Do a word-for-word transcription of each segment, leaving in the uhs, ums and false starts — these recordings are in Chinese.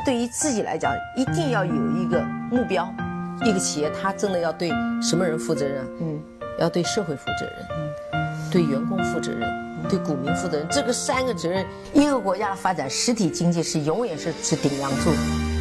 对于自己来讲，一定要有一个目标。一个企业，它真的要对什么人负责任？嗯，要对社会负责任，嗯，对员工负责任，对股民负责任。这个三个责任，一个国家的发展，实体经济是永远是是顶梁柱。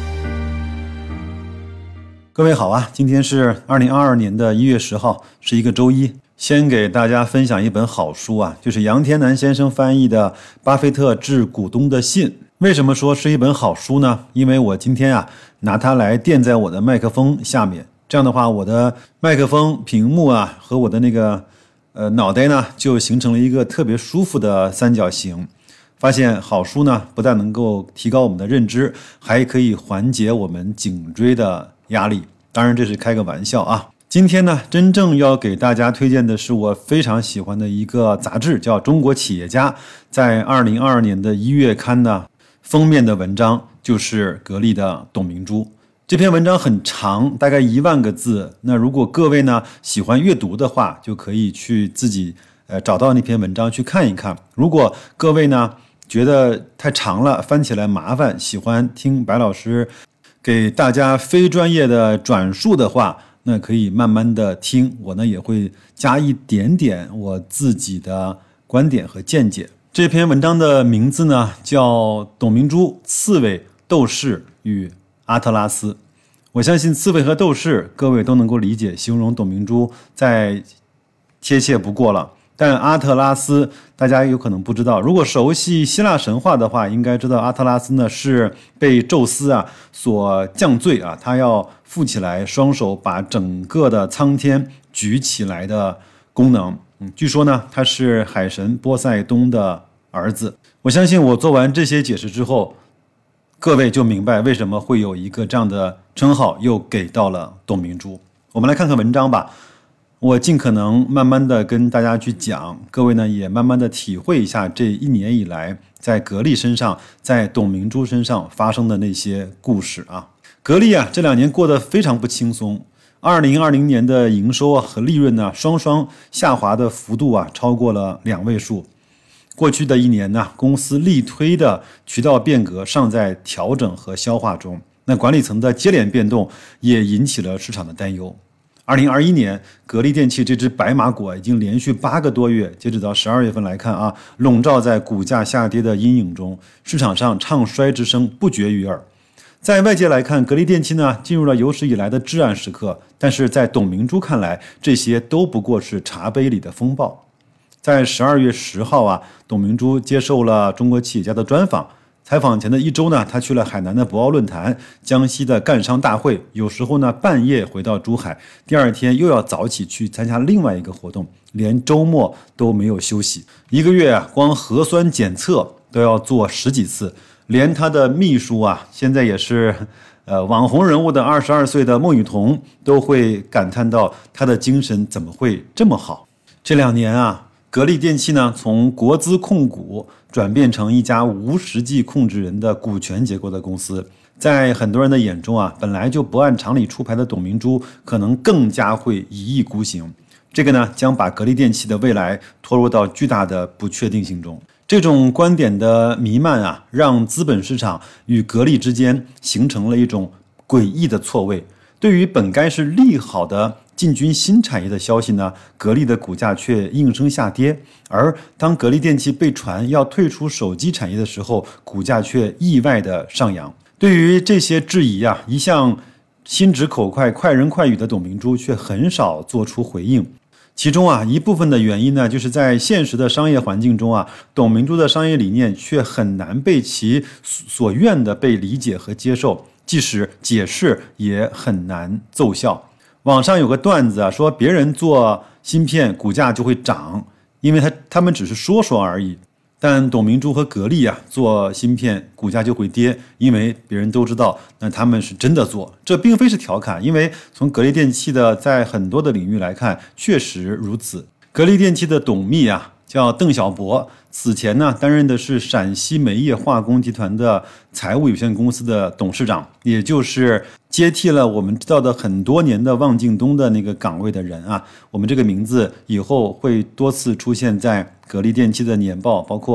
各位好啊，今天是二零二二年的一月十号，是一个周一。先给大家分享一本好书啊，就是杨天南先生翻译的《巴菲特致股东的信》。为什么说是一本好书呢？因为我今天啊拿它来垫在我的麦克风下面，这样的话我的麦克风屏幕啊和我的那个呃脑袋呢就形成了一个特别舒服的三角形。发现好书呢不但能够提高我们的认知，还可以缓解我们颈椎的压力。当然这是开个玩笑啊。今天呢，真正要给大家推荐的是我非常喜欢的一个杂志，叫《中国企业家》。在二零二二年的一月刊呢，封面的文章就是格力的董明珠。这篇文章很长，大概一万个字。那如果各位呢喜欢阅读的话，就可以去自己呃找到那篇文章去看一看。如果各位呢觉得太长了，翻起来麻烦，喜欢听白老师给大家非专业的转述的话，那可以慢慢的听，我呢也会加一点点我自己的观点和见解。这篇文章的名字呢叫董明珠、刺猬、斗士与阿特拉斯。我相信刺猬和斗士各位都能够理解，形容董明珠再贴切不过了。但阿特拉斯大家有可能不知道，如果熟悉希腊神话的话，应该知道阿特拉斯呢是被宙斯啊所降罪啊，他要富起来，双手把整个的苍天举起来的功能。嗯，据说呢他是海神波塞冬的儿子。我相信我做完这些解释之后，各位就明白为什么会有一个这样的称号又给到了董明珠。我们来看看文章吧。我尽可能慢慢的跟大家去讲，各位呢也慢慢的体会一下这一年以来在格力身上，在董明珠身上发生的那些故事啊。格力啊这两年过得非常不轻松，二零二零年的营收啊和利润呢双双下滑的幅度啊超过了两位数。过去的一年呢，公司力推的渠道变革尚在调整和消化中，那管理层的接连变动也引起了市场的担忧。二零二一年，格力电器这只白马股已经连续八个多月，截止到十二月份来看啊，笼罩在股价下跌的阴影中，市场上唱衰之声不绝于耳。在外界来看，格力电器呢进入了有史以来的至暗时刻，但是在董明珠看来，这些都不过是茶杯里的风暴。在十二月十号啊，董明珠接受了中国企业家的专访。采访前的一周呢，他去了海南的博鳌论坛、江西的赣商大会，有时候呢半夜回到珠海，第二天又要早起去参加另外一个活动，连周末都没有休息。一个月啊，光核酸检测都要做十几次，连他的秘书啊，现在也是呃网红人物的二十二岁的孟羽童都会感叹到他的精神怎么会这么好。这两年啊，格力电器呢从国资控股转变成一家无实际控制人的股权结构的公司。在很多人的眼中啊，本来就不按常理出牌的董明珠可能更加会一意孤行，这个呢将把格力电器的未来拖入到巨大的不确定性中。这种观点的弥漫啊，让资本市场与格力之间形成了一种诡异的错位。对于本该是利好的进军新产业的消息呢，格力的股价却应声下跌。而当格力电器被传要退出手机产业的时候，股价却意外的上扬。对于这些质疑啊，一向心直口快、快人快语的董明珠却很少做出回应。其中啊，一部分的原因呢，就是在现实的商业环境中啊，董明珠的商业理念却很难被其所愿的被理解和接受，即使解释也很难奏效。网上有个段子啊，说别人做芯片股价就会涨，因为他他们只是说说而已。但董明珠和格力啊做芯片股价就会跌，因为别人都知道那他们是真的做。这并非是调侃，因为从格力电器的在很多的领域来看确实如此。格力电器的董秘啊叫邓小博，此前呢担任的是陕西煤业化工集团的财务有限公司的董事长，也就是接替了我们知道的很多年的汪敬东的那个岗位的人啊。我们这个名字以后会多次出现在格力电器的年报，包括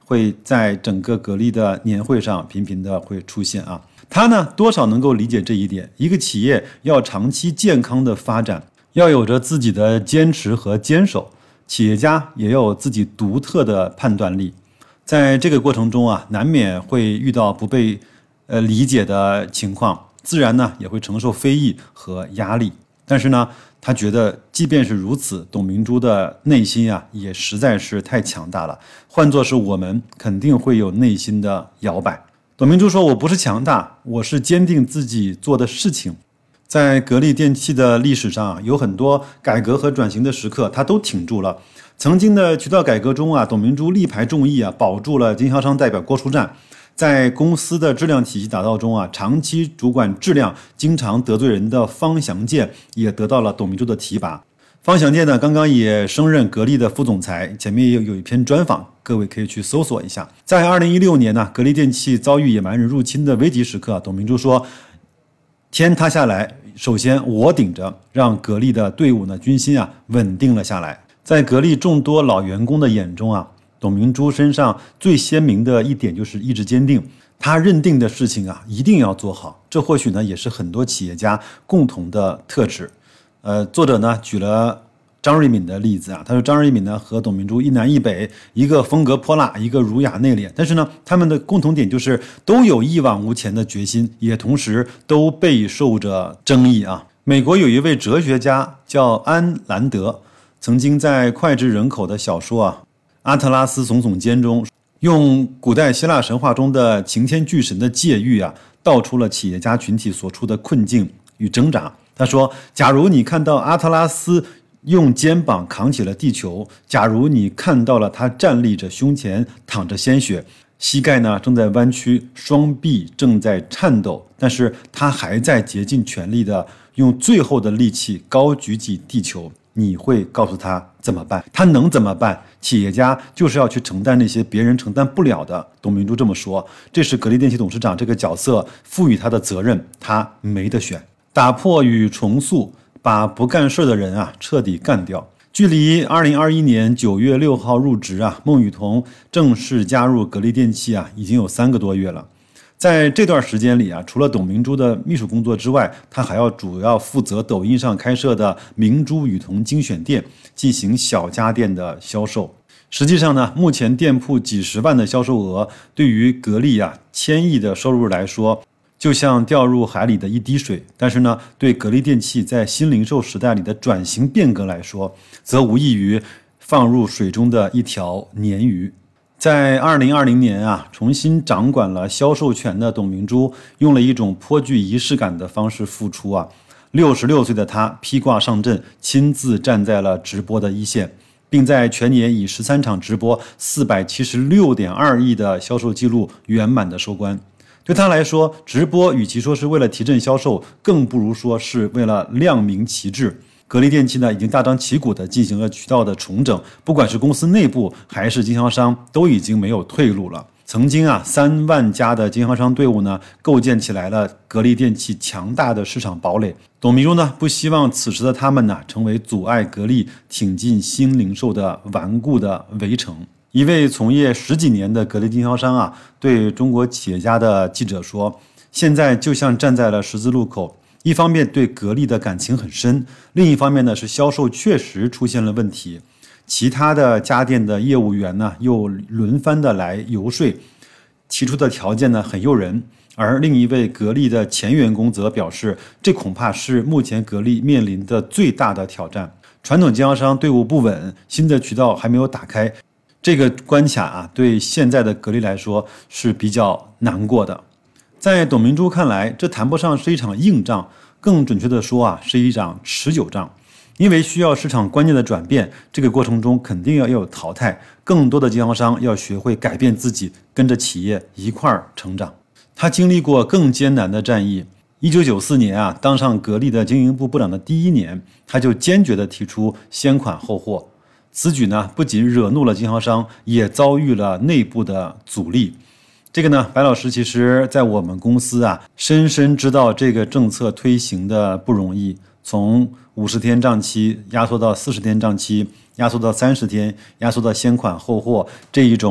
会在整个格力的年会上频频的会出现啊。他呢多少能够理解这一点，一个企业要长期健康的发展，要有着自己的坚持和坚守，企业家也要有自己独特的判断力。在这个过程中啊，难免会遇到不被呃理解的情况，自然呢也会承受非议和压力。但是呢，他觉得即便是如此，董明珠的内心啊也实在是太强大了，换作是我们肯定会有内心的摇摆。董明珠说，我不是强大，我是坚定自己做的事情。在格力电器的历史上啊，有很多改革和转型的时刻，他都挺住了。曾经的渠道改革中啊，董明珠力排众议啊，保住了经销商代表郭书站。在公司的质量体系打造中啊，长期主管质量经常得罪人的方祥健也得到了董明珠的提拔。方祥健呢，刚刚也升任格力的副总裁，前面也有一篇专访，各位可以去搜索一下。在二零一六年呢，格力电器遭遇野蛮人入侵的危急时刻，董明珠说，天塌下来，首先我顶着，让格力的队伍呢军心啊稳定了下来。在格力众多老员工的眼中啊，董明珠身上最鲜明的一点就是意志坚定，她认定的事情啊一定要做好，这或许呢也是很多企业家共同的特质。呃，作者呢举了张瑞敏的例子啊，他说张瑞敏呢和董明珠一南一北，一个风格泼辣，一个儒雅内敛，但是呢他们的共同点就是都有一往无前的决心，也同时都备受着争议啊。美国有一位哲学家叫安兰德，曾经在脍炙人口的小说啊《阿特拉斯耸耸肩》中，用古代希腊神话中的擎天巨神的界喻啊，道出了企业家群体所处的困境与挣扎。他说，假如你看到阿特拉斯用肩膀扛起了地球，假如你看到了他站立着，胸前淌着鲜血，膝盖呢正在弯曲，双臂正在颤抖，但是他还在竭尽全力的用最后的力气高举起地球，你会告诉他怎么办？他能怎么办？企业家就是要去承担那些别人承担不了的。董明珠这么说，这是格力电器董事长这个角色赋予他的责任，他没得选。打破与重塑，把不干事的人啊彻底干掉。距离二零二一年九月六号入职啊，孟羽童正式加入格力电器啊，已经有三个多月了。在这段时间里啊，除了董明珠的秘书工作之外，他还要主要负责抖音上开设的明珠羽童精选店，进行小家电的销售。实际上呢，目前店铺几十万的销售额，对于格力啊千亿的收入来说，就像掉入海里的一滴水，但是呢，对格力电器在新零售时代里的转型变革来说，则无异于放入水中的一条鲶鱼。在二零二零年啊，重新掌管了销售权的董明珠，用了一种颇具仪式感的方式复出啊。六十六岁的她披挂上阵，亲自站在了直播的一线，并在全年以十三场直播、四百七十六点二亿的销售记录圆满的收官。对他来说，直播与其说是为了提振销售，更不如说是为了亮明旗帜。格力电器呢，已经大张旗鼓地进行了渠道的重整，不管是公司内部还是经销商，都已经没有退路了。曾经啊，三万家的经销商队伍呢，构建起来了格力电器强大的市场堡垒。董明珠呢，不希望此时的他们呢，成为阻碍格力挺进新零售的顽固的围城。一位从业十几年的格力经销商啊，对中国企业家的记者说，现在就像站在了十字路口，一方面对格力的感情很深，另一方面呢是销售确实出现了问题，其他的家电的业务员呢又轮番的来游说，提出的条件呢很诱人。而另一位格力的前员工则表示，这恐怕是目前格力面临的最大的挑战。传统经销商队伍不稳，新的渠道还没有打开，这个关卡啊，对现在的格力来说是比较难过的。在董明珠看来，这谈不上是一场硬仗，更准确的说啊，是一场持久仗。因为需要市场观念的转变，这个过程中肯定要有淘汰，更多的经销商要学会改变自己，跟着企业一块儿成长。他经历过更艰难的战役。一九九四年啊，当上格力的经营部部长的第一年，他就坚决地提出先款后货。此举呢，不仅惹怒了经销商，也遭遇了内部的阻力。这个呢，白老师其实在我们公司啊，深深知道这个政策推行的不容易，从五十天账期压缩到四十天账期，压缩到三十天，压缩到先款后货这一种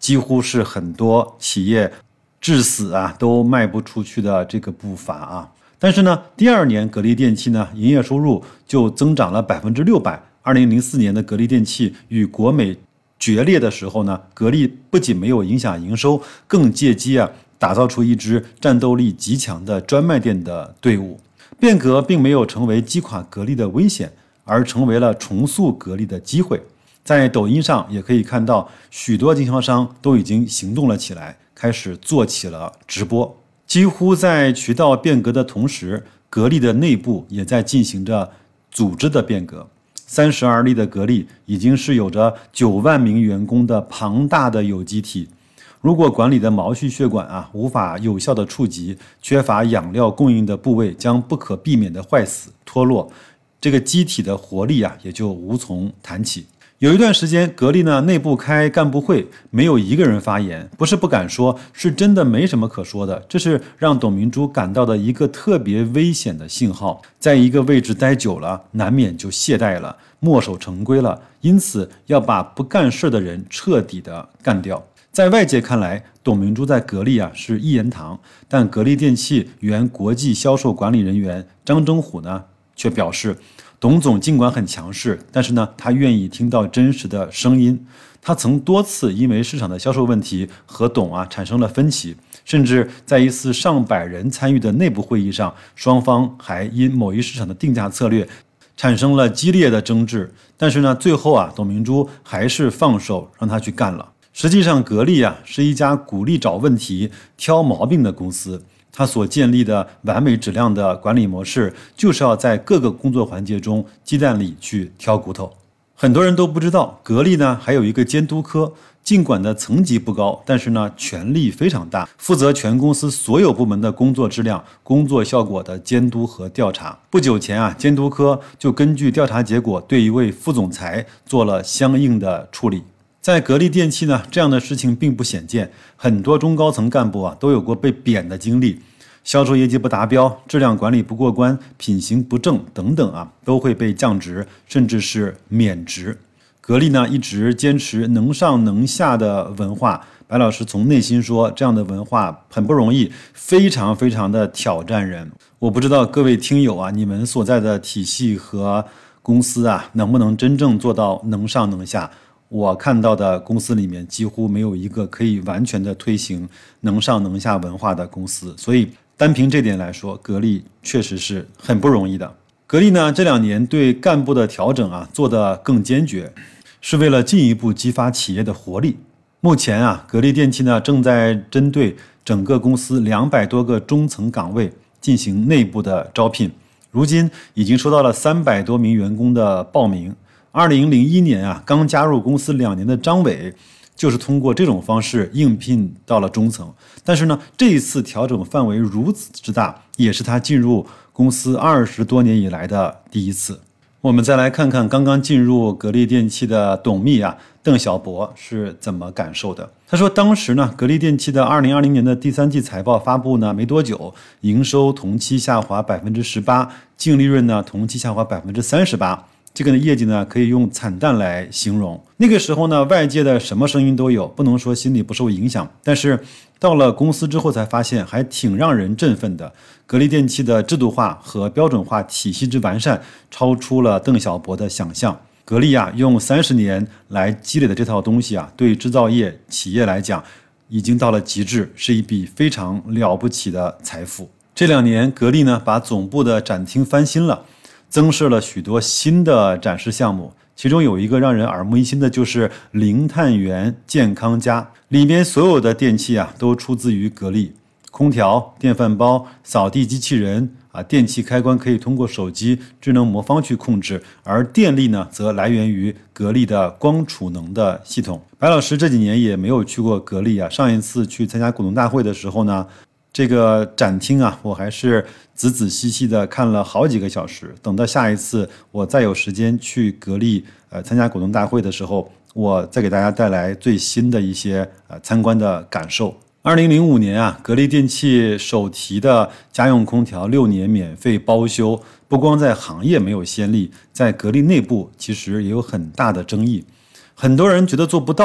几乎是很多企业至死啊都迈不出去的这个步伐啊。但是呢，第二年格力电器呢营业收入就增长了百分之六百。二零零四年的格力电器与国美决裂的时候呢，格力不仅没有影响营收，更借机啊打造出一支战斗力极强的专卖店的队伍。变革并没有成为击垮格力的危险，而成为了重塑格力的机会。在抖音上也可以看到，许多经销商都已经行动了起来，开始做起了直播。几乎在渠道变革的同时，格力的内部也在进行着组织的变革。三十而立的格力已经是有着九万名员工的庞大的有机体。如果管理的毛细血管啊无法有效的触及，缺乏养料供应的部位将不可避免的坏死脱落，这个机体的活力啊也就无从谈起。有一段时间，格力呢内部开干部会，没有一个人发言，不是不敢说，是真的没什么可说的。这是让董明珠感到的一个特别危险的信号。在一个位置待久了，难免就懈怠了，墨守成规了，因此要把不干事的人彻底的干掉。在外界看来，董明珠在格力啊是一言堂，但格力电器原国际销售管理人员张征虎呢却表示，董总尽管很强势，但是呢，他愿意听到真实的声音。他曾多次因为市场的销售问题和董啊产生了分歧，甚至在一次上百人参与的内部会议上，双方还因某一市场的定价策略产生了激烈的争执。但是呢，最后啊，董明珠还是放手让他去干了。实际上，格力啊是一家鼓励找问题、挑毛病的公司。它所建立的完美质量的管理模式，就是要在各个工作环节中鸡蛋里去挑骨头。很多人都不知道，格力呢还有一个监督科，尽管的层级不高，但是呢权力非常大，负责全公司所有部门的工作质量、工作效果的监督和调查。不久前啊，监督科就根据调查结果，对一位副总裁做了相应的处理。在格力电器呢，这样的事情并不鲜见，很多中高层干部啊都有过被贬的经历。销售业绩不达标、质量管理不过关、品行不正等等啊，都会被降职，甚至是免职。格力呢一直坚持能上能下的文化，白老师从内心说，这样的文化很不容易，非常非常的挑战人。我不知道各位听友啊，你们所在的体系和公司啊，能不能真正做到能上能下？我看到的公司里面几乎没有一个可以完全的推行能上能下文化的公司，所以单凭这点来说，格力确实是很不容易的。格力呢这两年对干部的调整啊做得更坚决，是为了进一步激发企业的活力。目前啊，格力电器呢正在针对整个公司两百多个中层岗位进行内部的招聘，如今已经收到了三百多名员工的报名。二零零一年啊，刚加入公司两年的张伟，就是通过这种方式应聘到了中层。但是呢，这一次调整范围如此之大，也是他进入公司二十多年以来的第一次。我们再来看看刚刚进入格力电器的董秘啊，邓小博是怎么感受的。他说，当时呢，格力电器的二零二零年的第三季财报发布呢没多久，营收同期下滑百分之十八，净利润呢同期下滑百分之三十八。这个业绩呢，可以用惨淡来形容。那个时候呢，外界的什么声音都有，不能说心里不受影响。但是到了公司之后才发现，还挺让人振奋的。格力电器的制度化和标准化体系之完善，超出了邓小博的想象。格力啊，用三十年来积累的这套东西啊，对制造业企业来讲，已经到了极致，是一笔非常了不起的财富。这两年，格力呢，把总部的展厅翻新了。增设了许多新的展示项目，其中有一个让人耳目一新的，就是零碳源健康家，里面所有的电器啊都出自于格力，空调、电饭煲、扫地机器人啊，电器开关可以通过手机智能魔方去控制，而电力呢则来源于格力的光储能的系统。白老师这几年也没有去过格力啊，上一次去参加股东大会的时候呢，这个展厅啊，我还是仔仔细细的看了好几个小时。等到下一次我再有时间去格力呃参加股东大会的时候，我再给大家带来最新的一些呃参观的感受。二零零五年啊，格力电器首提的家用空调六年免费包修，不光在行业没有先例，在格力内部其实也有很大的争议。很多人觉得做不到，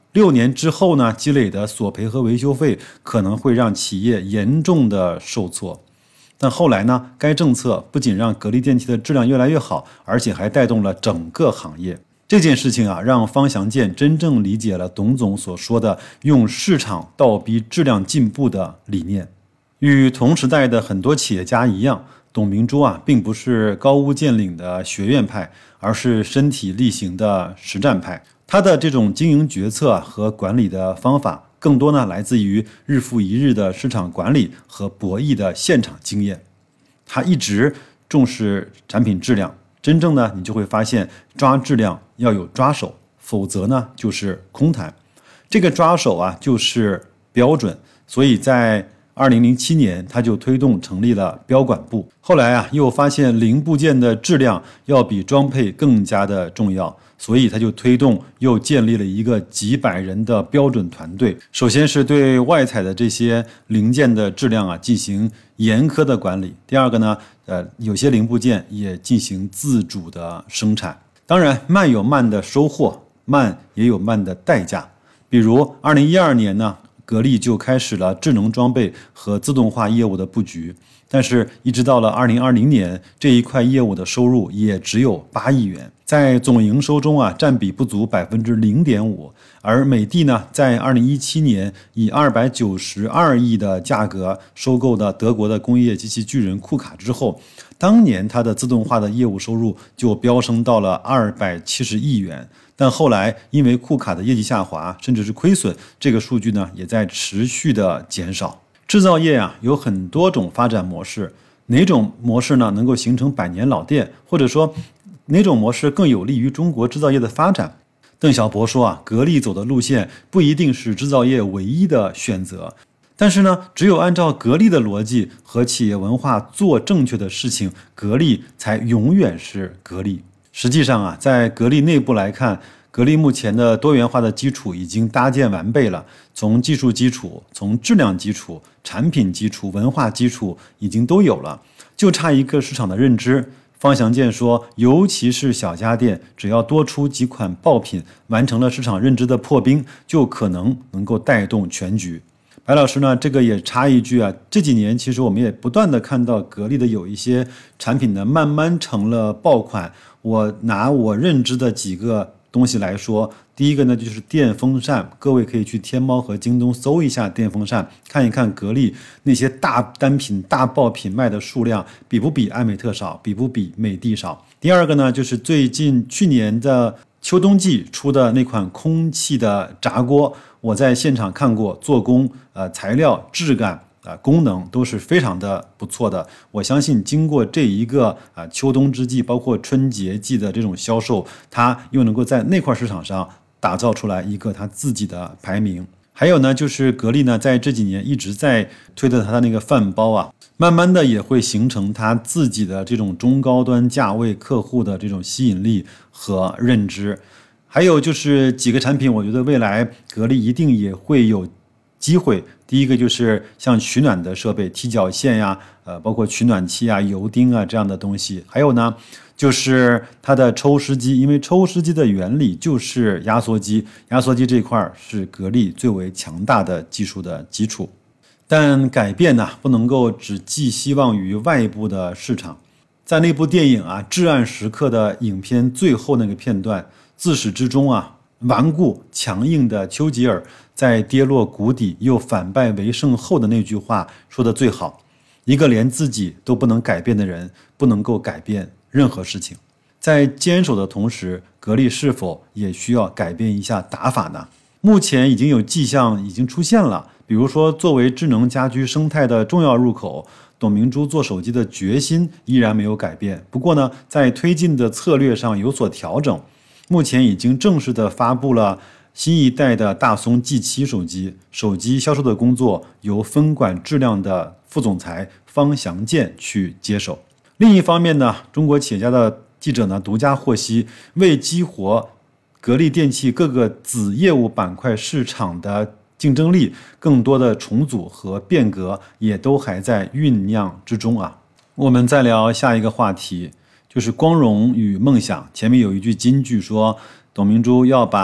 六年之后呢，积累的索赔和维修费可能会让企业严重的受挫。但后来呢，该政策不仅让格力电器的质量越来越好，而且还带动了整个行业。这件事情啊，让方祥建真正理解了董总所说的用市场倒逼质量进步的理念。与同时代的很多企业家一样，董明珠啊，并不是高屋建瓴的学院派，而是身体力行的实战派。他的这种经营决策和管理的方法，更多呢来自于日复一日的市场管理和博弈的现场经验。他一直重视产品质量，真正呢，你就会发现抓质量要有抓手，否则呢就是空谈。这个抓手啊，就是标准。所以在二零零七年，他就推动成立了标管部。后来啊，又发现零部件的质量要比装配更加的重要，所以他就推动又建立了一个几百人的标准团队。首先是对外采的这些零件的质量啊进行严苛的管理。第二个呢，呃，有些零部件也进行自主的生产。当然，慢有慢的收获，慢也有慢的代价。比如二零一二年呢，格力就开始了智能装备和自动化业务的布局，但是一直到了二零二零年，这一块业务的收入也只有八亿元，在总营收中啊占比不足 百分之零点五。 而美的呢，在二零一七年以二百九十二亿的价格收购的德国的工业机器巨人库卡之后，当年它的自动化的业务收入就飙升到了二百七十亿元。但后来因为库卡的业绩下滑，甚至是亏损，这个数据呢也在持续的减少。制造业啊有很多种发展模式，哪种模式呢能够形成百年老店，或者说哪种模式更有利于中国制造业的发展？邓小博说啊，格力走的路线不一定是制造业唯一的选择，但是呢，只有按照格力的逻辑和企业文化做正确的事情，格力才永远是格力。实际上啊，在格力内部来看，格力目前的多元化的基础已经搭建完备了，从技术基础、从质量基础、产品基础、文化基础已经都有了，就差一个市场的认知。方祥建说，尤其是小家电，只要多出几款爆品，完成了市场认知的破冰，就可能能够带动全局。白老师呢，这个也插一句啊，这几年其实我们也不断的看到格力的有一些产品呢，慢慢成了爆款。我拿我认知的几个东西来说，第一个呢就是电风扇，各位可以去天猫和京东搜一下电风扇，看一看格力那些大单品、大爆品卖的数量比不比艾美特少，比不比美的少。第二个呢，就是最近去年的秋冬季出的那款空气的炸锅，我在现场看过，做工、呃材料、质感。啊，功能都是非常的不错的。我相信经过这一个啊秋冬之际，包括春节季的这种销售，它又能够在那块市场上打造出来一个它自己的排名。还有呢，就是格力呢在这几年一直在推的它的那个饭包啊，慢慢的也会形成它自己的这种中高端价位客户的这种吸引力和认知。还有就是几个产品，我觉得未来格力一定也会有机会。第一个就是像取暖的设备，踢脚线呀，呃，包括取暖器啊、油钉啊这样的东西。还有呢，就是它的抽湿机，因为抽湿机的原理就是压缩机，压缩机这块是格力最为强大的技术的基础。但改变呢，不能够只寄希望于外部的市场。在那部电影啊《至暗时刻》的影片最后那个片段，自始至终啊，顽固强硬的丘吉尔在跌落谷底又反败为胜后的那句话说得最好，一个连自己都不能改变的人，不能够改变任何事情。在坚守的同时，格力是否也需要改变一下打法呢？目前已经有迹象已经出现了，比如说作为智能家居生态的重要入口，董明珠做手机的决心依然没有改变，不过呢，在推进的策略上有所调整。目前已经正式的发布了新一代的大松 G 七 手机，手机销售的工作由分管质量的副总裁方祥建去接手。另一方面呢，中国企业家的记者呢独家获悉，为激活格力电器各个子业务板块市场的竞争力，更多的重组和变革也都还在酝酿之中啊。我们再聊下一个话题，就是光荣与梦想。前面有一句金句说，董明珠要把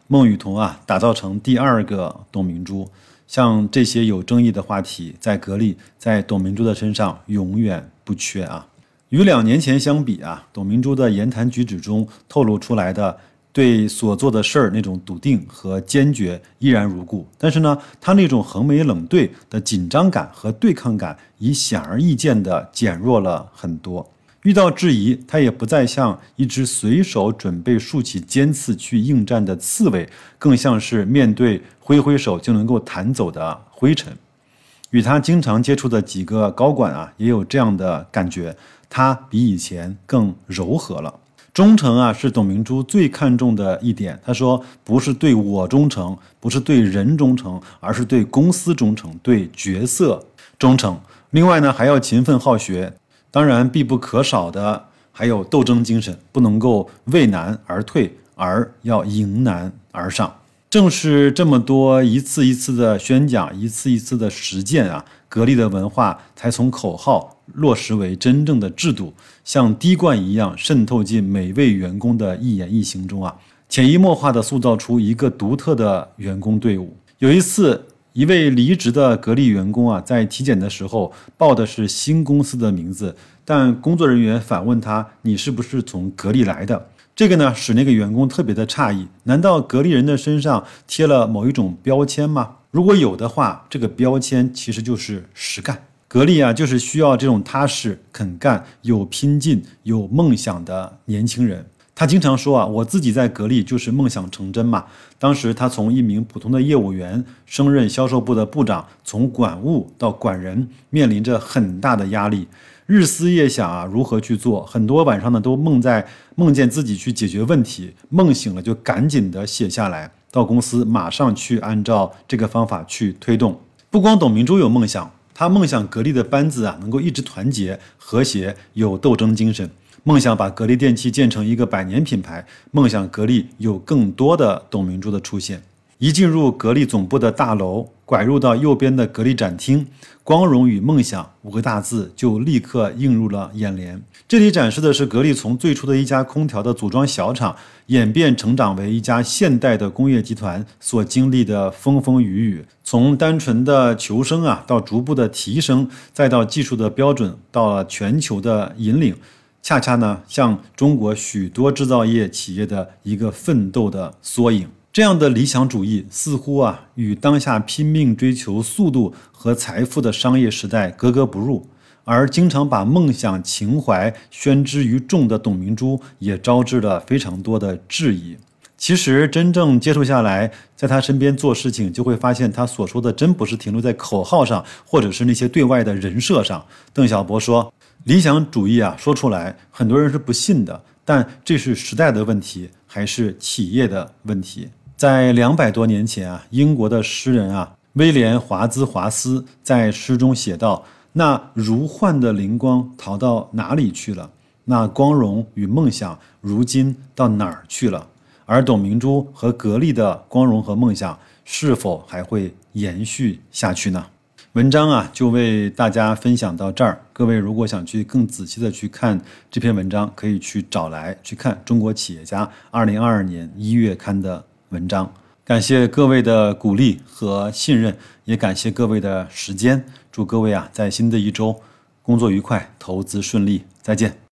孟羽童啊打造成第二个董明珠。像这些有争议的话题，在格力在董明珠的身上永远不缺啊。与两年前相比啊，董明珠的言谈举止中透露出来的对所做的事儿那种笃定和坚决依然如故，但是呢，她那种横眉冷对的紧张感和对抗感已显而易见地减弱了很多。遇到质疑，他也不再像一只随手准备竖起尖刺去应战的刺猬，更像是面对挥挥手就能够弹走的灰尘。与他经常接触的几个高管啊，也有这样的感觉，他比以前更柔和了。忠诚啊，是董明珠最看重的一点。他说，不是对我忠诚，不是对人忠诚，而是对公司忠诚，对角色忠诚。另外呢，还要勤奋好学。当然，必不可少的还有斗争精神，不能够畏难而退，而要迎难而上。正是这么多一次一次的宣讲，一次一次的实践啊，格力的文化才从口号落实为真正的制度，像滴灌一样渗透进每位员工的一言一行中啊，潜移默化地塑造出一个独特的员工队伍。有一次，一位离职的格力员工啊，在体检的时候报的是新公司的名字，但工作人员反问他：“你是不是从格力来的？”这个呢，使那个员工特别的诧异。难道格力人的身上贴了某一种标签吗？如果有的话，这个标签其实就是实干。格力啊，就是需要这种踏实、肯干、有拼劲、有梦想的年轻人。他经常说啊，我自己在格力就是梦想成真嘛。当时他从一名普通的业务员升任销售部的部长，从管物到管人，面临着很大的压力，日思夜想啊，如何去做？很多晚上呢都梦在梦见自己去解决问题，梦醒了就赶紧的写下来，到公司马上去按照这个方法去推动。不光董明珠有梦想，他梦想格力的班子啊能够一直团结和谐，有斗争精神。梦想把格力电器建成一个百年品牌，梦想格力有更多的董明珠的出现。一进入格力总部的大楼，拐入到右边的格力展厅，光荣与梦想五个大字就立刻映入了眼帘。这里展示的是格力从最初的一家空调的组装小厂，演变成长为一家现代的工业集团所经历的风风雨雨，从单纯的求生啊，到逐步的提升，再到技术的标准，到了全球的引领。恰恰呢，像中国许多制造业企业的一个奋斗的缩影。这样的理想主义似乎啊，与当下拼命追求速度和财富的商业时代格格不入，而经常把梦想情怀宣之于众的董明珠，也招致了非常多的质疑。其实真正接触下来，在他身边做事情，就会发现他所说的真不是停留在口号上，或者是那些对外的人设上。邓小波说，理想主义啊，说出来很多人是不信的，但这是时代的问题，还是企业的问题？在两百多年前啊，英国的诗人啊威廉·华兹华斯在诗中写道：“那如幻的灵光逃到哪里去了？那光荣与梦想如今到哪儿去了？”而董明珠和格力的光荣和梦想是否还会延续下去呢？文章啊，就为大家分享到这儿。各位如果想去更仔细的去看这篇文章，可以去找来去看《中国企业家》二零二二年一月刊的文章。感谢各位的鼓励和信任，也感谢各位的时间。祝各位啊，在新的一周工作愉快，投资顺利。再见。